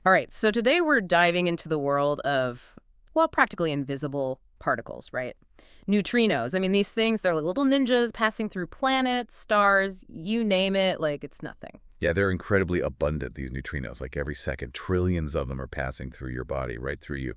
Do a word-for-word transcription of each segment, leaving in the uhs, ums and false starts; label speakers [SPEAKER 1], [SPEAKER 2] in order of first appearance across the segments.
[SPEAKER 1] All right, so today we're diving into the world of, well, practically invisible particles, right? Neutrinos. I mean, these things, they're like little ninjas passing through planets, stars, you name it, like it's nothing.
[SPEAKER 2] Yeah, they're incredibly abundant, these neutrinos. Like every second, trillions of them are passing through your body, right through you.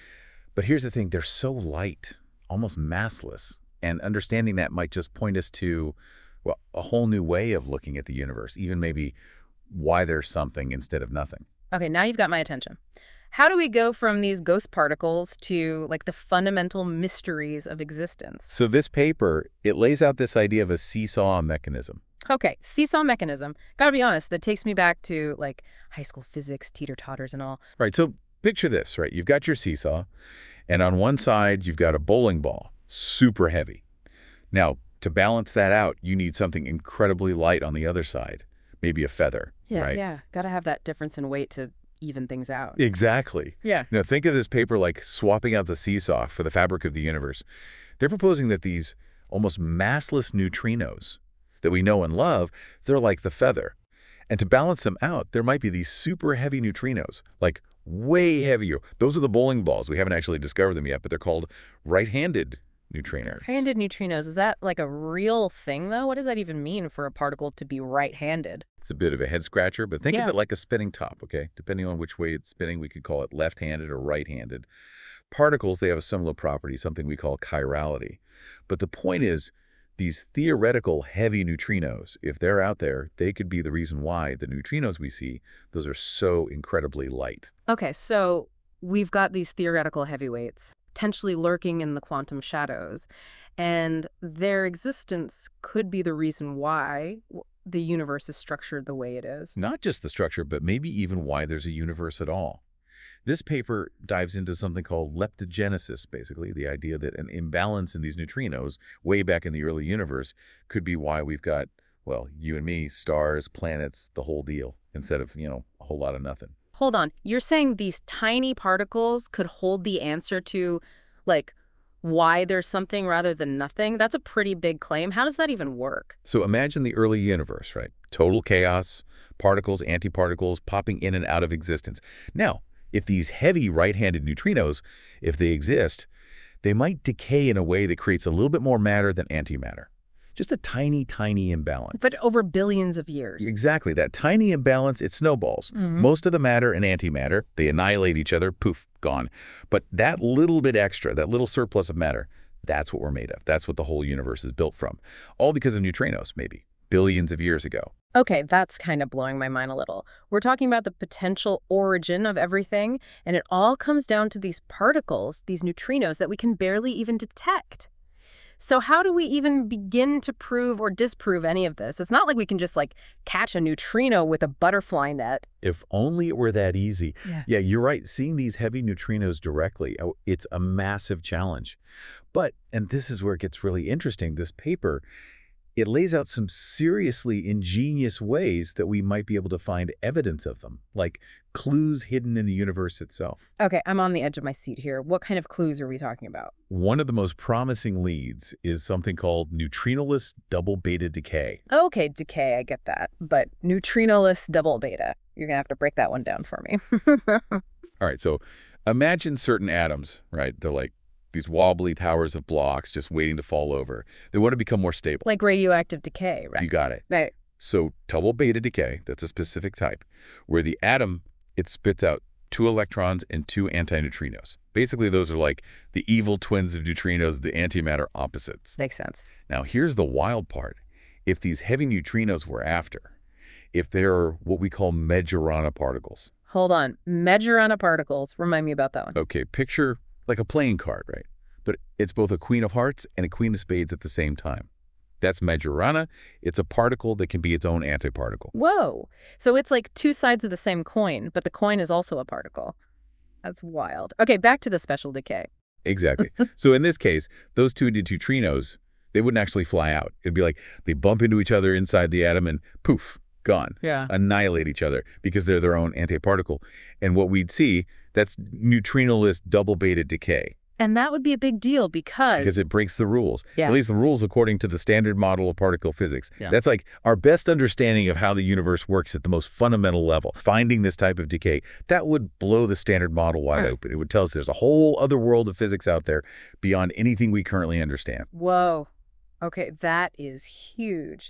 [SPEAKER 2] But here's the thing, they're so light, almost massless. And understanding that might just point us to, well, a whole new way of looking at the universe, even maybe why there's something instead of nothing.
[SPEAKER 1] Okay, now you've got my attention. How do we go from these ghost particles to like the fundamental mysteries of existence?
[SPEAKER 2] So this paper, it lays out this idea of a seesaw mechanism.
[SPEAKER 1] Okay, seesaw mechanism. Gotta be honest, that takes me back to like high school physics, teeter-totters and all.
[SPEAKER 2] Right, so picture this, right? You've got your seesaw, and on one side, you've got a bowling ball, super heavy. Now, to balance that out, you need something incredibly light on the other side, maybe a feather,
[SPEAKER 1] Yeah,
[SPEAKER 2] right?
[SPEAKER 1] yeah. Gotta have that difference in weight to even things out.
[SPEAKER 2] Exactly.
[SPEAKER 1] Yeah.
[SPEAKER 2] Now, think of this paper like swapping out the seesaw for the fabric of the universe. They're proposing that these almost massless neutrinos that we know and love, they're like the feather. And to balance them out, there might be these super heavy neutrinos, like way heavier. Those are the bowling balls. We haven't actually discovered them yet, but they're called right-handed neutrinos.
[SPEAKER 1] Right-handed neutrinos, is that like a real thing, though? What does that even mean for a particle to be right-handed?
[SPEAKER 2] It's a bit of a head scratcher, but think
[SPEAKER 1] Yeah.
[SPEAKER 2] of it like a spinning top, okay? Depending on which way it's spinning, we could call it left-handed or right-handed. Particles, they have a similar property, something we call chirality. But the point is, these theoretical heavy neutrinos, if they're out there, they could be the reason why the neutrinos we see, those are so incredibly light.
[SPEAKER 1] Okay, so we've got these theoretical heavyweights potentially lurking in the quantum shadows, and their existence could be the reason why w- the universe is structured the way it is.
[SPEAKER 2] Not just the structure, but maybe even why there's a universe at all. This paper dives into something called leptogenesis, basically, the idea that an imbalance in these neutrinos way back in the early universe could be why we've got, well, you and me, stars, planets, the whole deal, instead of, you know, a whole lot of nothing.
[SPEAKER 1] Hold on, you're saying these tiny particles could hold the answer to, like, why there's something rather than nothing? That's a pretty big claim. How does that even work?
[SPEAKER 2] So imagine the early universe, right? Total chaos, particles, antiparticles popping in and out of existence. Now, if these heavy right-handed neutrinos, if they exist, they might decay in a way that creates a little bit more matter than antimatter. Just a tiny, tiny imbalance.
[SPEAKER 1] But over billions of years.
[SPEAKER 2] Exactly. That tiny imbalance, it snowballs.
[SPEAKER 1] Mhm.
[SPEAKER 2] Most of the matter and antimatter, they annihilate each other, poof, gone. But that little bit extra, that little surplus of matter, that's what we're made of. That's what the whole universe is built from. All because of neutrinos, maybe, billions of years ago.
[SPEAKER 1] Okay, that's kind of blowing my mind a little. We're talking about the potential origin of everything, and it all comes down to these particles, these neutrinos that we can barely even detect. So how do we even begin to prove or disprove any of this? It's not like we can just like catch a neutrino with a butterfly net.
[SPEAKER 2] If only it were that easy.
[SPEAKER 1] Yeah.
[SPEAKER 2] Yeah, you're right. Seeing these heavy neutrinos directly, oh, it's a massive challenge. But, and this is where it gets really interesting, this paper, it lays out some seriously ingenious ways that we might be able to find evidence of them, like clues hidden in the universe itself.
[SPEAKER 1] Okay, I'm on the edge of my seat here. What kind of clues are we talking about?
[SPEAKER 2] One of the most promising leads is something called neutrinoless double beta decay.
[SPEAKER 1] Okay, decay, I get that. But neutrinoless double beta. You're going to have to break that one down for me.
[SPEAKER 2] All right, so imagine certain atoms, right? They're like these wobbly towers of blocks just waiting to fall over. They want to become more stable.
[SPEAKER 1] Like radioactive decay, right?
[SPEAKER 2] You got it.
[SPEAKER 1] Right.
[SPEAKER 2] So double beta decay, that's a specific type, where the atom, it spits out two electrons and two antineutrinos. Basically, those are like the evil twins of neutrinos, the antimatter opposites.
[SPEAKER 1] Makes sense.
[SPEAKER 2] Now, here's the wild part. If these heavy neutrinos we're after, if they're what we call Majorana particles.
[SPEAKER 1] Hold on. Majorana particles. Remind me about that one.
[SPEAKER 2] Okay, picture like a playing card, right? But it's both a queen of hearts and a queen of spades at the same time. That's Majorana. It's a particle that can be its own antiparticle.
[SPEAKER 1] Whoa. So it's like two sides of the same coin, but the coin is also a particle. That's wild. Okay, back to the special decay.
[SPEAKER 2] Exactly. So in this case, those two neutrinos, they wouldn't actually fly out. It'd be like they bump into each other inside the atom and poof, gone.
[SPEAKER 1] Yeah.
[SPEAKER 2] Annihilate each other because they're their own antiparticle. And what we'd see, that's neutrinoless double beta decay.
[SPEAKER 1] And that would be a big deal because...
[SPEAKER 2] Because it breaks the rules.
[SPEAKER 1] Yeah.
[SPEAKER 2] At least the rules according to the standard model of particle physics.
[SPEAKER 1] Yeah.
[SPEAKER 2] That's like our best understanding of how the universe works at the most fundamental level. Finding this type of decay, that would blow the standard model wide
[SPEAKER 1] Huh.
[SPEAKER 2] open. It would tell us there's a whole other world of physics out there beyond anything we currently understand.
[SPEAKER 1] Whoa. Okay, that is huge.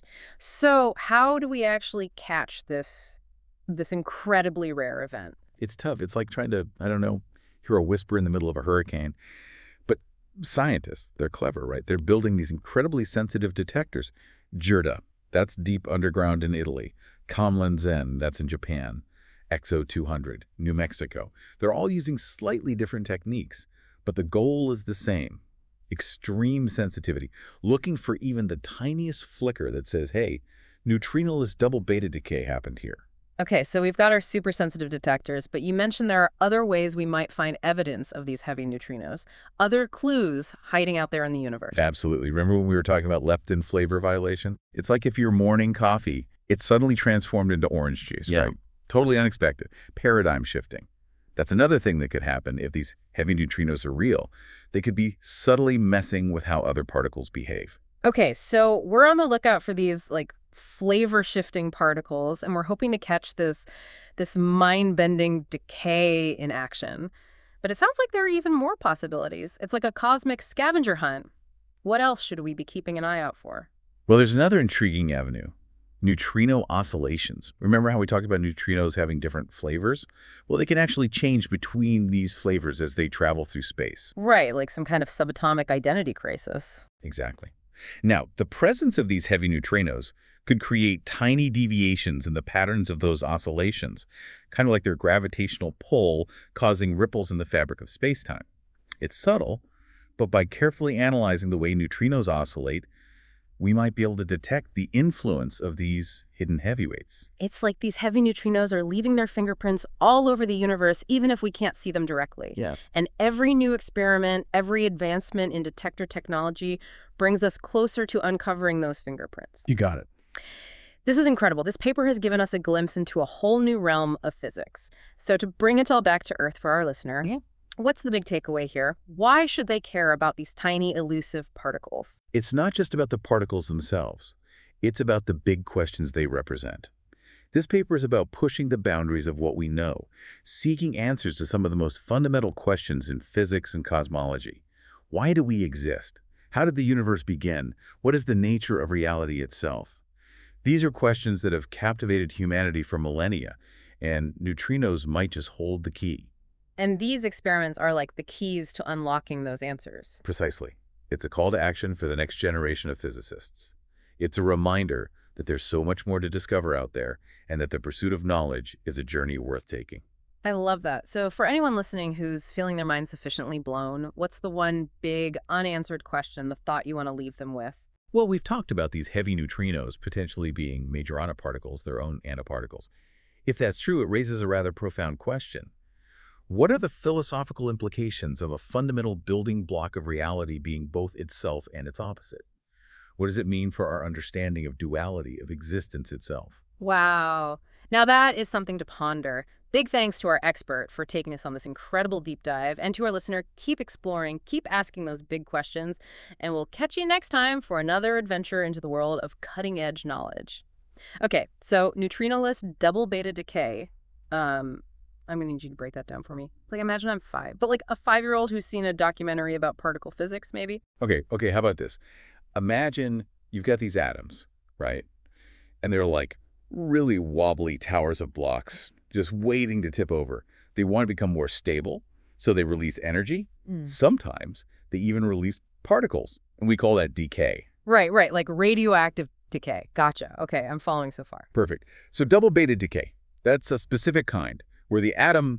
[SPEAKER 1] So how do we actually catch this, this incredibly rare event?
[SPEAKER 2] It's tough. It's like trying to, I don't know, hear a whisper in the middle of a hurricane. But scientists, they're clever, right? They're building these incredibly sensitive detectors. JIRDA, that's deep underground in Italy. Kamlanzen, that's in Japan. X O two hundred, New Mexico. They're all using slightly different techniques, but the goal is the same. Extreme sensitivity, looking for even the tiniest flicker that says, hey, neutrinoless double beta decay happened here.
[SPEAKER 1] Okay, so we've got our super sensitive detectors, but you mentioned there are other ways we might find evidence of these heavy neutrinos, other clues hiding out there in the universe.
[SPEAKER 2] Absolutely. Remember when we were talking about leptin flavor violation? It's like if your morning coffee, it's suddenly transformed into orange juice,
[SPEAKER 1] Yeah.
[SPEAKER 2] right? Totally unexpected. Paradigm shifting. That's another thing that could happen if these heavy neutrinos are real. They could be subtly messing with how other particles behave.
[SPEAKER 1] Okay, so we're on the lookout for these, like, flavor-shifting particles, and we're hoping to catch this, this mind-bending decay in action. But it sounds like there are even more possibilities. It's like a cosmic scavenger hunt. What else should we be keeping an eye out for?
[SPEAKER 2] Well, there's another intriguing avenue. Neutrino oscillations. Remember how we talked about neutrinos having different flavors? Well, they can actually change between these flavors as they travel through space.
[SPEAKER 1] Right, like some kind of subatomic identity crisis.
[SPEAKER 2] Exactly. Now, the presence of these heavy neutrinos could create tiny deviations in the patterns of those oscillations, kind of like their gravitational pull causing ripples in the fabric of space-time. It's subtle, but by carefully analyzing the way neutrinos oscillate, we might be able to detect the influence of these hidden heavyweights.
[SPEAKER 1] It's like these heavy neutrinos are leaving their fingerprints all over the universe, even if we can't see them directly.
[SPEAKER 2] Yeah.
[SPEAKER 1] And every new experiment, every advancement in detector technology brings us closer to uncovering those fingerprints.
[SPEAKER 2] You got it.
[SPEAKER 1] This is incredible. This paper has given us a glimpse into a whole new realm of physics. So to bring it all back to Earth for our listener,
[SPEAKER 2] Yeah.
[SPEAKER 1] what's the big takeaway here? Why should they care about these tiny, elusive particles?
[SPEAKER 2] It's not just about the particles themselves. It's about the big questions they represent. This paper is about pushing the boundaries of what we know, seeking answers to some of the most fundamental questions in physics and cosmology. Why do we exist? How did the universe begin? What is the nature of reality itself? These are questions that have captivated humanity for millennia, and neutrinos might just hold the key.
[SPEAKER 1] And these experiments are like the keys to unlocking those answers.
[SPEAKER 2] Precisely. It's a call to action for the next generation of physicists. It's a reminder that there's so much more to discover out there, and that the pursuit of knowledge is a journey worth taking.
[SPEAKER 1] I love that. So for anyone listening who's feeling their mind sufficiently blown, what's the one big unanswered question, the thought you want to leave them with?
[SPEAKER 2] Well, we've talked about these heavy neutrinos potentially being majorana particles, their own antiparticles. If that's true, it raises a rather profound question. What are the philosophical implications of a fundamental building block of reality being both itself and its opposite? What does it mean for our understanding of duality, of existence itself?
[SPEAKER 1] Wow. Now that is something to ponder. Big thanks to our expert for taking us on this incredible deep dive, and to our listener, keep exploring, keep asking those big questions, and we'll catch you next time for another adventure into the world of cutting-edge knowledge. Okay, so neutrinoless double beta decay. Um, I'm gonna need you to break that down for me. Like, imagine I'm five, but like a five-year-old who's seen a documentary about particle physics, maybe?
[SPEAKER 2] Okay, okay, how about this? Imagine you've got these atoms, right? And they're like really wobbly towers of blocks, just waiting to tip over. They want to become more stable, so they release energy.
[SPEAKER 1] Mm.
[SPEAKER 2] Sometimes they even release particles, and we call that decay.
[SPEAKER 1] Right, right, like radioactive decay. Gotcha. Okay, I'm following so far.
[SPEAKER 2] Perfect. So double beta decay, that's a specific kind, where the atom,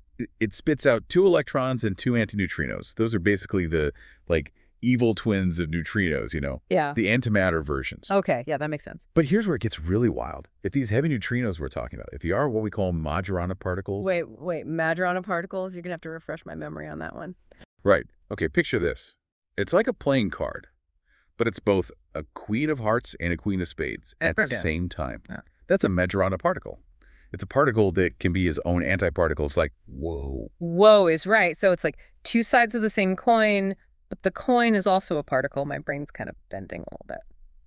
[SPEAKER 2] it spits out two electrons and two antineutrinos. Those are basically the, like, evil twins of neutrinos, you know,
[SPEAKER 1] Yeah.
[SPEAKER 2] the antimatter versions.
[SPEAKER 1] Okay, yeah, that makes sense.
[SPEAKER 2] But here's where it gets really wild. If these heavy neutrinos we're talking about, if they are what we call Majorana particles.
[SPEAKER 1] Wait, wait, Majorana particles? You're going to have to refresh my memory on that one.
[SPEAKER 2] Right. Okay, picture this. It's like a playing card, but it's both a queen of hearts and a queen of spades at the
[SPEAKER 1] Okay.
[SPEAKER 2] same time.
[SPEAKER 1] Yeah.
[SPEAKER 2] That's a Majorana particle. It's a particle that can be its own antiparticle. It's like, whoa.
[SPEAKER 1] Whoa is right. So it's like two sides of the same coin, but the coin is also a particle. My brain's kind of bending a little bit.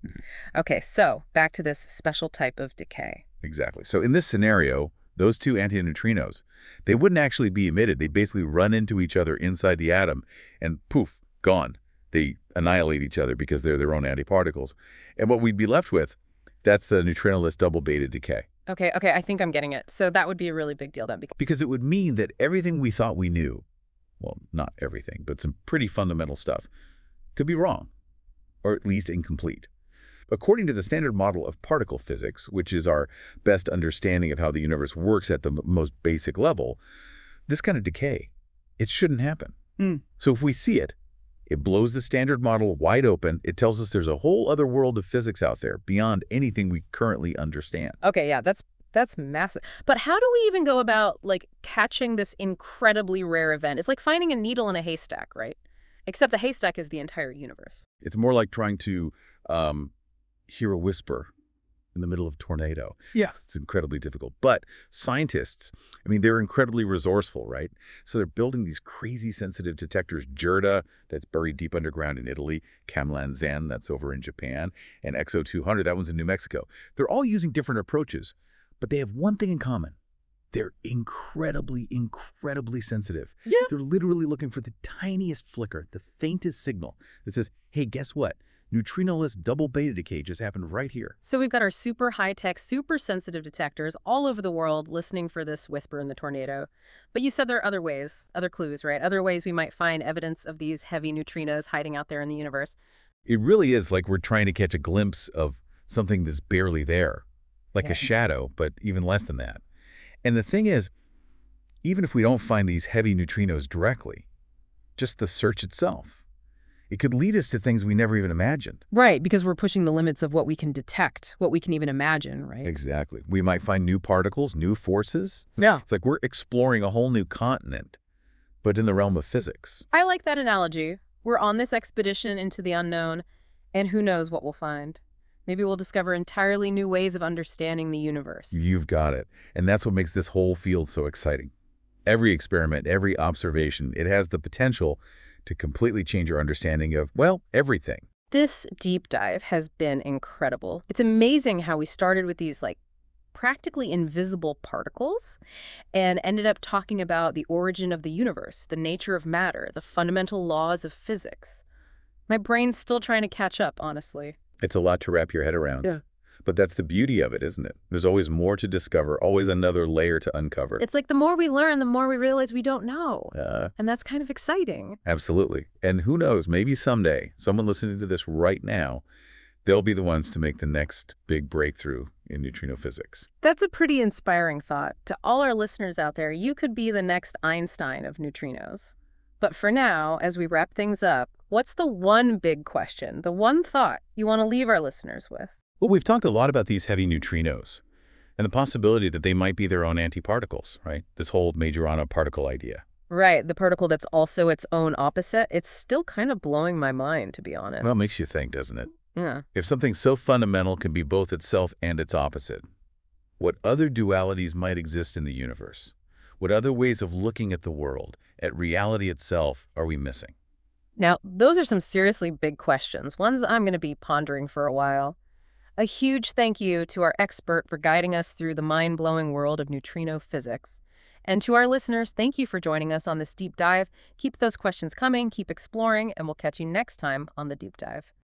[SPEAKER 1] Okay, so back to this special type of decay.
[SPEAKER 2] Exactly. So in this scenario, those two antineutrinos, they wouldn't actually be emitted. They basically run into each other inside the atom and poof, gone. They annihilate each other because they're their own antiparticles. And what we'd be left with, that's the neutrinoless double beta decay.
[SPEAKER 1] Okay, okay, I think I'm getting it. So that would be a really big deal then. Because
[SPEAKER 2] Because it would mean that everything we thought we knew, well, not everything, but some pretty fundamental stuff, could be wrong, or at least incomplete. According to the standard model of particle physics, which is our best understanding of how the universe works at the m- most basic level, this kind of decay, it shouldn't happen.
[SPEAKER 1] Mm.
[SPEAKER 2] So if we see it, it blows the standard model wide open. It tells us there's a whole other world of physics out there beyond anything we currently understand.
[SPEAKER 1] Okay, yeah, that's that's massive. But how do we even go about like catching this incredibly rare event? It's like finding a needle in a haystack, right? Except the haystack is the entire universe.
[SPEAKER 2] It's more like trying to um, hear a whisper in the middle of a tornado.
[SPEAKER 1] Yeah.
[SPEAKER 2] It's incredibly difficult. But scientists, I mean, they're incredibly resourceful, right? So they're building these crazy sensitive detectors, JERDA, that's buried deep underground in Italy, Kamlanzan, that's over in Japan, and X O two hundred, that one's in New Mexico. They're all using different approaches, but they have one thing in common. They're incredibly, incredibly sensitive.
[SPEAKER 1] Yeah.
[SPEAKER 2] They're literally looking for the tiniest flicker, the faintest signal that says, hey, guess what? Neutrinoless double beta decay just happened right here.
[SPEAKER 1] So we've got our super high-tech, super sensitive detectors all over the world listening for this whisper in the tornado. But you said there are other ways, other clues, right? Other ways we might find evidence of these heavy neutrinos hiding out there in the universe.
[SPEAKER 2] It really is like we're trying to catch a glimpse of something that's barely there, like
[SPEAKER 1] Yeah.
[SPEAKER 2] a shadow, but even less than that. And the thing is, even if we don't find these heavy neutrinos directly, just the search itself, it could lead us to things we never even imagined.
[SPEAKER 1] Right, because we're pushing the limits of what we can detect, what we can even imagine, right?
[SPEAKER 2] Exactly. We might find new particles, new forces.
[SPEAKER 1] Yeah.
[SPEAKER 2] It's like we're exploring a whole new continent, but in the realm of physics.
[SPEAKER 1] I like that analogy. We're on this expedition into the unknown, and who knows what we'll find. Maybe we'll discover entirely new ways of understanding the universe.
[SPEAKER 2] You've got it. And that's what makes this whole field so exciting. Every experiment, every observation, it has the potential to completely change our understanding of, well, everything.
[SPEAKER 1] This deep dive has been incredible. It's amazing how we started with these like practically invisible particles and ended up talking about the origin of the universe, the nature of matter, the fundamental laws of physics. My brain's still trying to catch up, honestly.
[SPEAKER 2] It's a lot to wrap your head around.
[SPEAKER 1] Yeah.
[SPEAKER 2] But that's the beauty of it, isn't it? There's always more to discover, always another layer to uncover.
[SPEAKER 1] It's like the more we learn, the more we realize we don't know.
[SPEAKER 2] Uh,
[SPEAKER 1] And that's kind of exciting.
[SPEAKER 2] absolutely. And who knows, maybe someday, someone listening to this right now, they'll be the ones to make the next big breakthrough in neutrino physics.
[SPEAKER 1] That's a pretty inspiring thought. To all our listeners out there, you could be the next Einstein of neutrinos. But for now, as we wrap things up, what's the one big question, the one thought you want to leave our listeners with?
[SPEAKER 2] Well, we've talked a lot about these heavy neutrinos and the possibility that they might be their own antiparticles, right? This whole Majorana particle idea.
[SPEAKER 1] Right, the particle that's also its own opposite. It's still kind of blowing my mind, to be honest.
[SPEAKER 2] Well, it makes you think, doesn't it?
[SPEAKER 1] Yeah.
[SPEAKER 2] If something so fundamental can be both itself and its opposite, what other dualities might exist in the universe? What other ways of looking at the world, at reality itself, are we missing?
[SPEAKER 1] Now, those are some seriously big questions, ones I'm going to be pondering for a while. A huge thank you to our expert for guiding us through the mind-blowing world of neutrino physics. And to our listeners, thank you for joining us on this deep dive. Keep those questions coming, keep exploring, and we'll catch you next time on The Deep Dive.